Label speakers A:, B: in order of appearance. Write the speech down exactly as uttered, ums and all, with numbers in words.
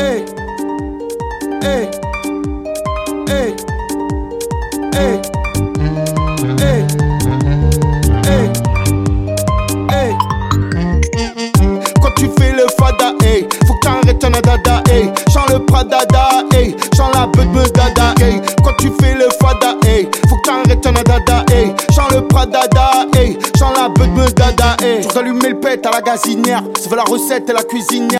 A: hey, hey, hey, hey, hey, hey, hey. Quand tu fais le fada, hey, faut que t'arrêtes ton dada, hey. Chant le pradada, hey, chant la beuh me dada, hey. Quand tu fais le fada, hey, faut que t'arrêtes ton dada, hey. Chant le pradada, hey, chant la beuh me dada, hey. Toujours allumer le pet à la gazinière, ça veut la recette et la cuisinière.